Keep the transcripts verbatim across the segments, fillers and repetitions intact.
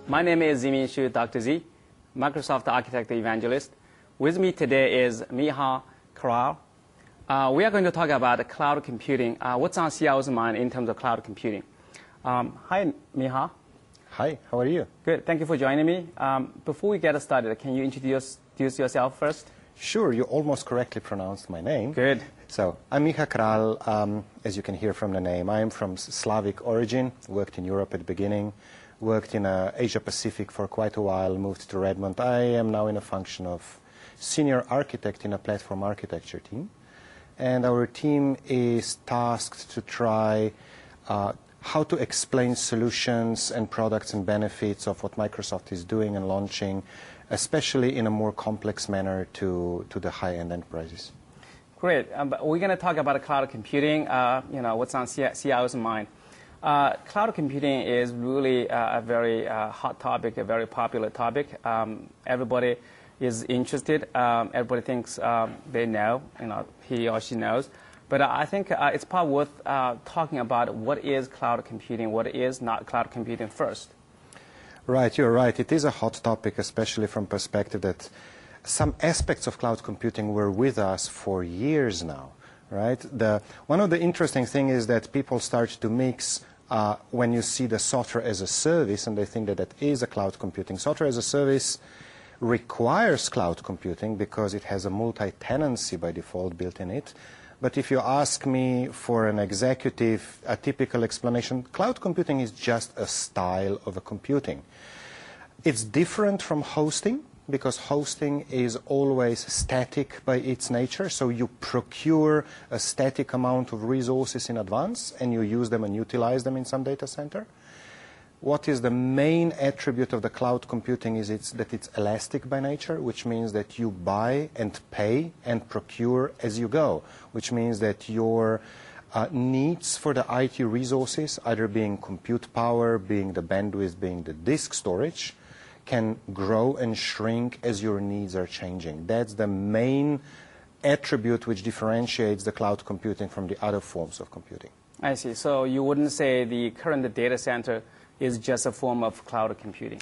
My name is Zimin Shu, Doctor Z, Microsoft Architect Evangelist. With me today is Miha Kral. Uh, we are going to talk about cloud computing. Uh, what's on C I O's mind in terms of cloud computing? Um, hi, Miha. Hi, how are you? Good. Thank you for joining me. Um, before we get started, can you introduce, introduce yourself first? Sure, you almost correctly pronounced my name. Good. So, I'm Miha Kral. Um, as you can hear from the name, I am from Slavic origin, worked in Europe at the beginning, worked in uh, Asia Pacific for quite a while, moved to Redmond. I am now in a function of senior architect in a platform architecture team. And our team is tasked to try uh, how to explain solutions and products and benefits of what Microsoft is doing and launching, especially in a more complex manner to, to the high-end enterprises. Great. Um, but we're going to talk about cloud computing, uh, you know, what's on C I O's mind. Uh, cloud computing is really uh, a very uh, hot topic, a very popular topic. Um, everybody is interested. Um, everybody thinks um, they know, you know, he or she knows. But uh, I think uh, it's probably worth uh, talking about what is cloud computing, what is not cloud computing first. Right, you're right. It is a hot topic, especially from perspective that some aspects of cloud computing were with us for years now, right? The, one of the interesting things is that people start to mix uh, when you see the software as a service, and they think that that is a cloud computing. Software as a service requires cloud computing because it has a multi-tenancy by default built in it. But if you ask me for an executive, a typical explanation, cloud computing is just a style of a computing. It's different from hosting because hosting is always static by its nature. So you procure a static amount of resources in advance and you use them and utilize them in some data center. What is the main attribute of the cloud computing is it's that it's elastic by nature, which means that you buy and pay and procure as you go, which means that your uh, needs for the I T resources, either being compute power, being the bandwidth, being the disk storage, can grow and shrink as your needs are changing. That's the main attribute which differentiates the cloud computing from the other forms of computing. I see. So you wouldn't say the current data center is just a form of cloud computing?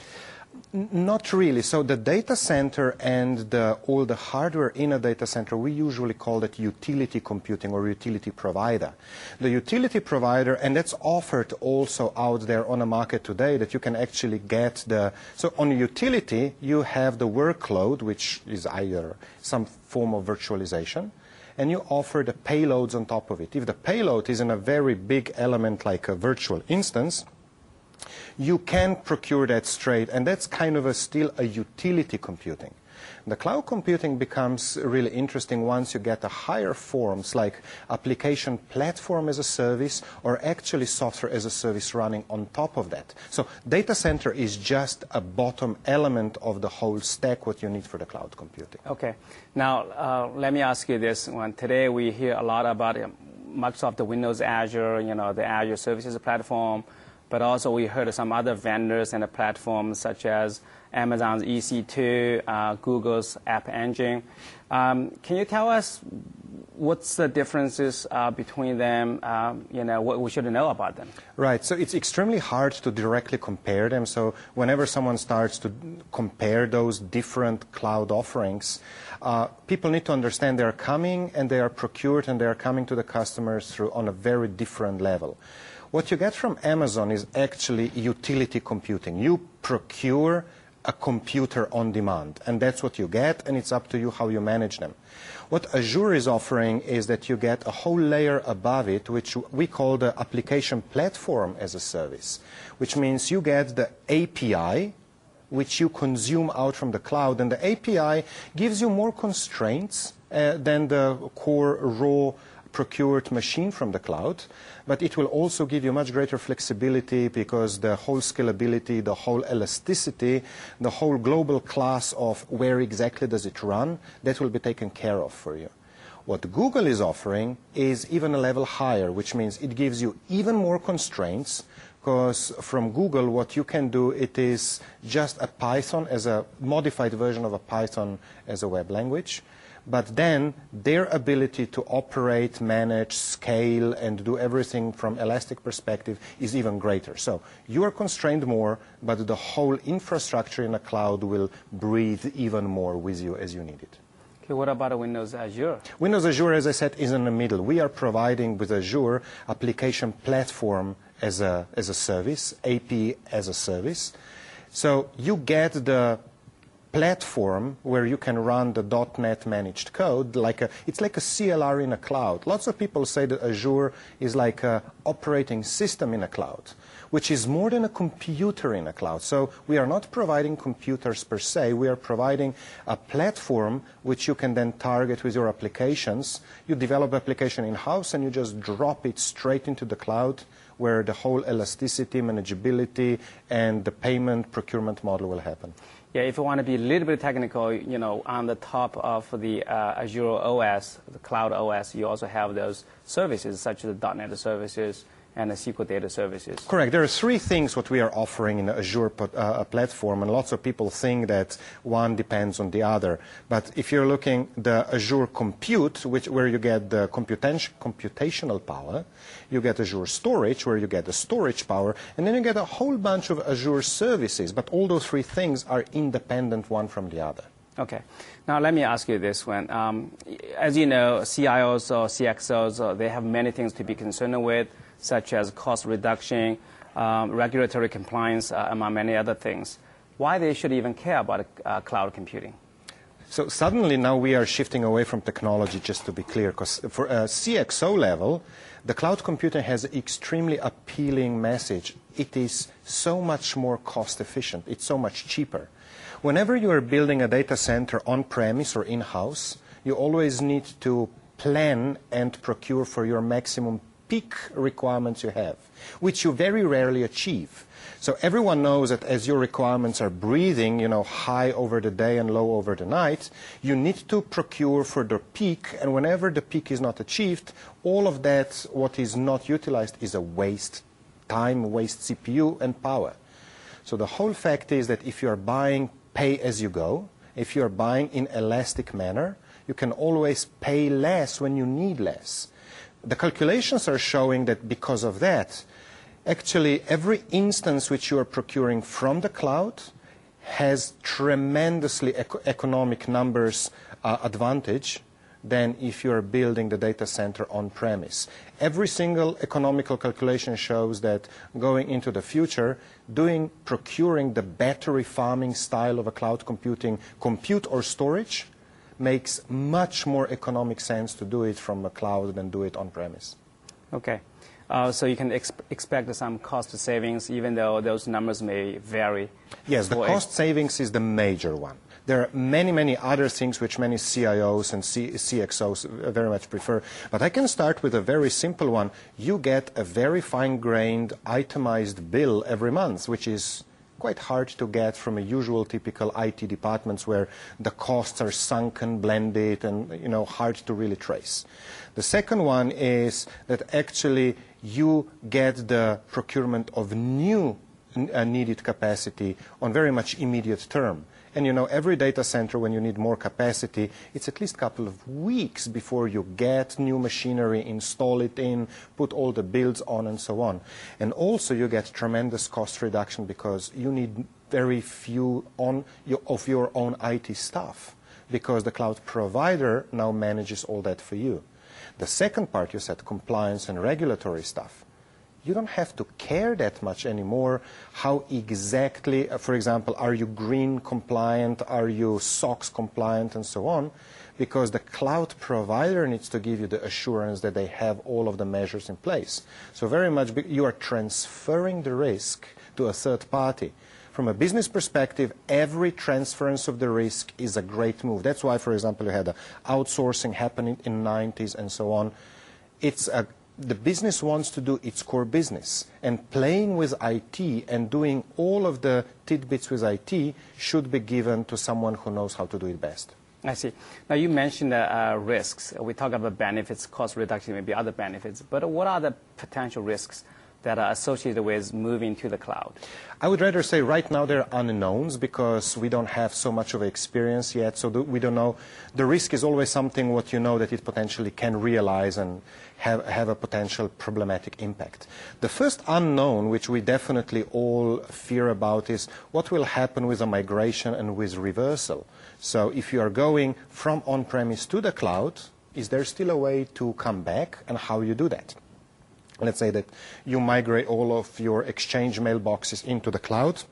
Not really. So the data center and the, all the hardware in a data center, we usually call that utility computing or utility provider. The utility provider, and that's offered also out there on the market today, that you can actually get the, so on utility, you have the workload, which is either some form of virtualization, and you offer the payloads on top of it. If the payload is in a very big element like a virtual instance, you can procure that straight, and that's kind of a still a utility computing. The cloud computing becomes really interesting once you get a higher forms like application platform as a service or actually software as a service running on top of that. So data center is just a bottom element of the whole stack what you need for the cloud computing. Okay. Now, uh, let me ask you this one. Today we hear a lot about um, Microsoft the Windows Azure, you know, the Azure Services Platform, but also we heard some other vendors and the platforms such as Amazon's E C two, uh, Google's App Engine. Um, can you tell us what's the differences uh, between them, um, you know, what we should know about them? Right. So it's extremely hard to directly compare them. So whenever someone starts to compare those different cloud offerings, uh, people need to understand they are coming and they are procured and they are coming to the customers through on a very different level. What you get from Amazon is actually utility computing. You procure a computer on demand, and that's what you get, and it's up to you how you manage them. What Azure is offering is that you get a whole layer above it, which we call the application platform as a service, which means you get the A P I, which you consume out from the cloud, and the A P I gives you more constraints uh, than the core raw procured machine from the cloud, but it will also give you much greater flexibility because the whole scalability, the whole elasticity, the whole global class of where exactly does it run, that will be taken care of for you. What Google is offering is even a level higher, which means it gives you even more constraints, because from Google what you can do, it is just a Python as a modified version of a Python as a web language. but then their ability to operate, manage, scale, and do everything from Elastic perspective is even greater. So you are constrained more, but the whole infrastructure in the cloud will breathe even more with you as you need it. Okay, what about Windows Azure? Windows Azure, as I said, is in the middle. We are providing with Azure application platform as a, as a service, A P I as a service. So you get the platform where you can run the .NET managed code. Like a, it's like a C L R in a cloud. Lots of people say that Azure is like an operating system in a cloud, which is more than a computer in a cloud. So we are not providing computers per se. We are providing a platform which you can then target with your applications. You develop application in-house and you just drop it straight into the cloud, where the whole elasticity, manageability, and the payment procurement model will happen. Yeah, if you want to be a little bit technical, you know, on the top of the uh, Azure O S, the Cloud O S, you also have those services such as the .NET services and the S Q L data services. Correct. There are three things what we are offering in the Azure uh, platform, and lots of people think that one depends on the other. But if you're looking the Azure Compute, which where you get the computation, computational power, you get Azure Storage, where you get the storage power, and then you get a whole bunch of Azure services. But all those three things are independent one from the other. Okay. Now let me ask you this one. Um, as you know, C I Os or C X Os, uh, they have many things to be concerned with, such as cost reduction, um, regulatory compliance, uh, among many other things. Why they should even care about uh, cloud computing? So suddenly now we are shifting away from technology, just to be clear, because for a C X O level, the cloud computing has an extremely appealing message. It is so much more cost efficient. It's so much cheaper. Whenever you are building a data center on-premise or in-house, you always need to plan and procure for your maximum peak requirements you have, which you very rarely achieve. So everyone knows that as your requirements are breathing, you know, high over the day and low over the night, you need to procure for the peak, and whenever the peak is not achieved, all of that, what is not utilized, is a waste time, waste C P U and power. So the whole fact is that if you are buying pay as you go, if you are buying in elastic manner, you can always pay less when you need less. The calculations are showing that because of that, actually every instance which you are procuring from the cloud has tremendously eco economic numbers uh, advantage than if you are building the data center on-premise. Every single economical calculation shows that going into the future, doing procuring the battery farming style of a cloud computing, compute or storage, makes much more economic sense to do it from a cloud than do it on-premise. Okay. Uh, so you can exp expect some cost savings, even though those numbers may vary. Yes, the cost savings is the major one. There are many, many other things which many C I Os and C CXOs very much prefer. But I can start with a very simple one. You get a very fine-grained, itemized bill every month, which is quite hard to get from a usual typical I T departments where the costs are sunken, blended, and you know hard to really trace. The second one is that actually you get the procurement of new uh, needed capacity on very much immediate term. And you know, every data center, when you need more capacity, it's at least a couple of weeks before you get new machinery, install it in, put all the builds on, and so on. And also you get tremendous cost reduction because you need very few on your, of your own I T staff, because the cloud provider now manages all that for you. The second part, you said compliance and regulatory stuff. You don't have to care that much anymore how exactly, uh, for example, are you green compliant, are you SOX compliant, and so on, because the cloud provider needs to give you the assurance that they have all of the measures in place. So very much you are transferring the risk to a third party. From a business perspective, every transference of the risk is a great move. That's why, for example, you had a outsourcing happening in the nineties and so on. It's a The business wants to do its core business, and playing with I T and doing all of the tidbits with I T should be given to someone who knows how to do it best. I see. Now you mentioned uh, uh, risks. We talk about benefits, cost reduction, maybe other benefits. But what are the potential risks that are associated with moving to the cloud? I would rather say right now they're unknowns because we don't have so much of experience yet, so we don't know. The risk is always something what you know that it potentially can realize and have, have a potential problematic impact. The first unknown, which we definitely all fear about, is what will happen with a migration and with reversal. So if you are going from on-premise to the cloud, is there still a way to come back, and how you do that? Let's say that you migrate all of your Exchange mailboxes into the cloud.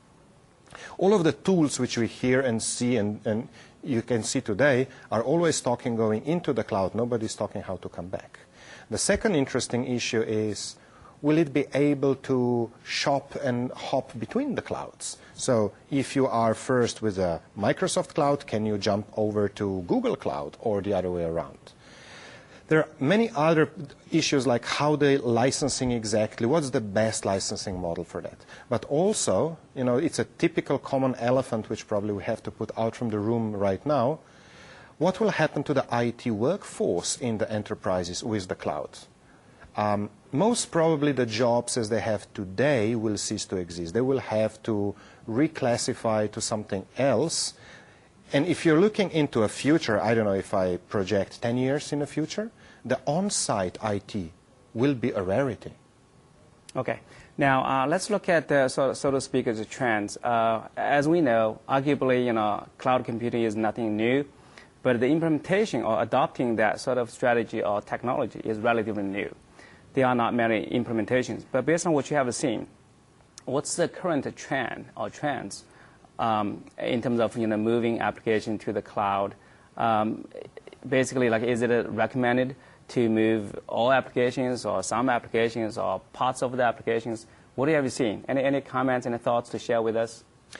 All of the tools which we hear and see and, and you can see today are always talking going into the cloud. Nobody's talking how to come back. The second interesting issue is, will it be able to shop and hop between the clouds? So if you are first with a Microsoft cloud, can you jump over to Google Cloud or the other way around? There are many other issues like how the licensing exactly, what's the best licensing model for that. But also, you know, it's a typical common elephant which probably we have to put out from the room right now. What will happen to the I T workforce in the enterprises with the cloud? Um, most probably the jobs as they have today will cease to exist. They will have to reclassify to something else. And if you're looking into a future, I don't know if I project ten years in the future, the on-site I T will be a rarity. Okay. Now, uh, let's look at, uh, so, so to speak, as a trends. Uh, as we know, arguably, you know, cloud computing is nothing new, but the implementation or adopting that sort of strategy or technology is relatively new. There are not many implementations. But based on what you have seen, what's the current trend or trends Um, in terms of, you know, moving application to the cloud? Um, basically, like, is it recommended to move all applications or some applications or parts of the applications? What have you seen? Any, any comments, any thoughts to share with us?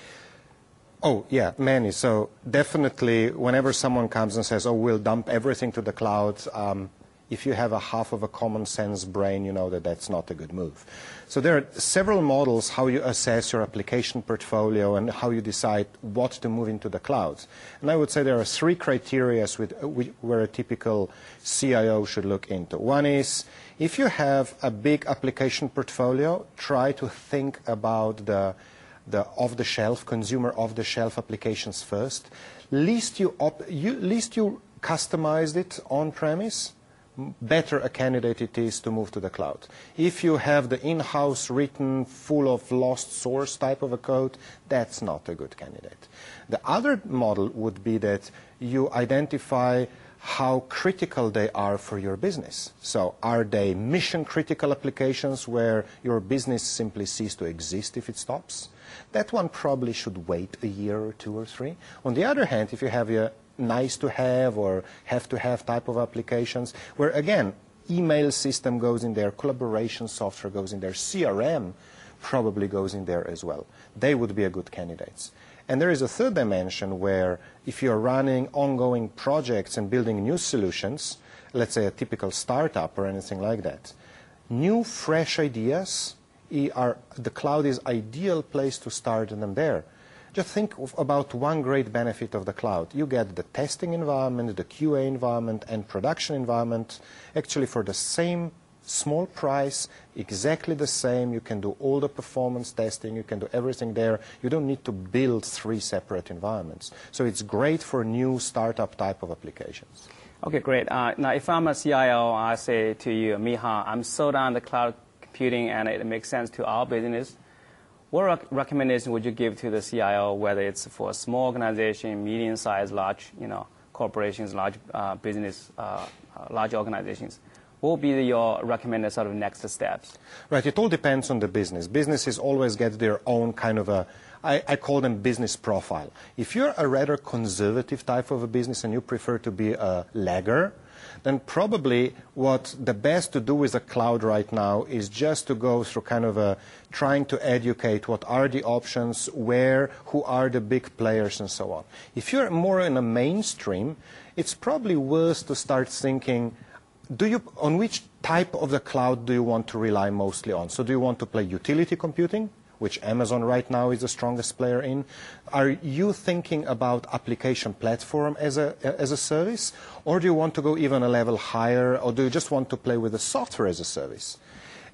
Oh, yeah, many. So definitely whenever someone comes and says, oh, we'll dump everything to the cloud, um, if you have a half of a common sense brain, you know that that's not a good move. So there are several models how you assess your application portfolio and how you decide what to move into the cloud. And I would say there are three criteria with, where a typical C I O should look into. One is, if you have a big application portfolio, try to think about the, the off-the-shelf, consumer off-the-shelf applications first. Least you, op you, least you customized it on-premise, better a candidate it is to move to the cloud. If you have the in-house written, full of lost source type of a code, that's not a good candidate. The other model would be that you identify how critical they are for your business. So are they mission-critical applications where your business simply ceases to exist if it stops? That one probably should wait a year or two or three. On the other hand, if you have a nice to have or have to have type of applications where, again, email system goes in there, collaboration software goes in there, C R M probably goes in there as well. They would be a good candidates. And there is a third dimension where if you're running ongoing projects and building new solutions, let's say a typical startup or anything like that, new fresh ideas, are, the cloud is ideal place to start them there. Just think of about one great benefit of the cloud. You get the testing environment, the Q A environment, and production environment actually for the same small price, exactly the same. You can do all the performance testing. You can do everything there. You don't need to build three separate environments. So it's great for new startup type of applications. Okay, great. Uh, now, if I'm a C I O, I say to you, Miha, I'm sold on the cloud computing and it makes sense to our business. What rec recommendation would you give to the C I O, whether it's for a small organization, medium-sized, large, you know, corporations, large uh, business, uh, uh, large organizations? What would be the, your recommended sort of next steps? Right. It all depends on the business. Businesses always get their own kind of a, I, I call them business profile. If you're a rather conservative type of a business and you prefer to be a lagger, then probably what the best to do with the cloud right now is just to go through kind of a trying to educate what are the options, where, who are the big players, and so on. If you're more in a mainstream, it's probably worth to start thinking, do you, on which type of the cloud do you want to rely mostly on? So do you want to play utility computing, which Amazon right now is the strongest player in? Are you thinking about application platform as a, as a service? Or do you want to go even a level higher? Or do you just want to play with the software as a service?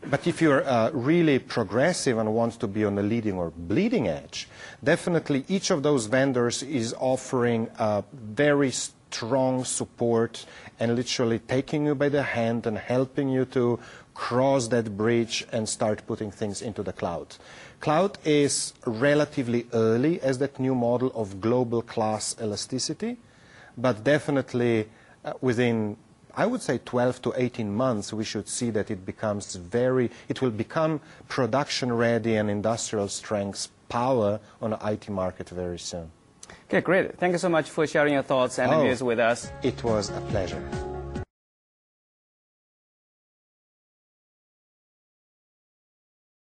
But if you're uh, really progressive and want to be on the leading or bleeding edge, definitely each of those vendors is offering uh, very strong support and literally taking you by the hand and helping you to cross that bridge and start putting things into the cloud. Cloud is relatively early as that new model of global class elasticity, but definitely uh, within, I would say, twelve to eighteen months, we should see that it becomes very, it will become production ready and industrial strength power on the I T market very soon. Okay, great. Thank you so much for sharing your thoughts and oh, views with us. It was a pleasure.